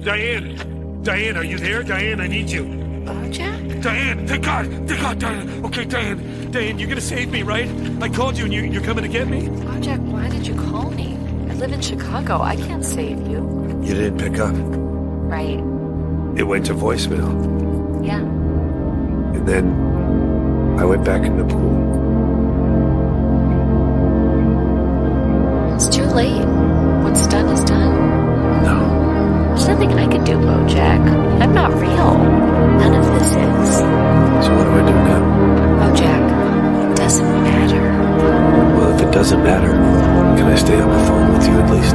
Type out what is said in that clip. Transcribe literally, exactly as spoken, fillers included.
Diane! Diane, are you there? Diane, I need you. Bojack? Diane! Thank God! Thank God, Diane! Okay, Diane. Diane, you're gonna save me, right? I called you and you, you're coming to get me? Bojack, why did you call me? I live in Chicago. I can't save you. You didn't pick up. Right. It went to voicemail. Yeah. And then I went back in the pool. It's too late. What's done is done. No. There's nothing I can do, Bojack. I'm not real. None of this is. So what do I do now? Bojack, it doesn't matter. Well, if it doesn't matter, can I stay on the phone with you at least?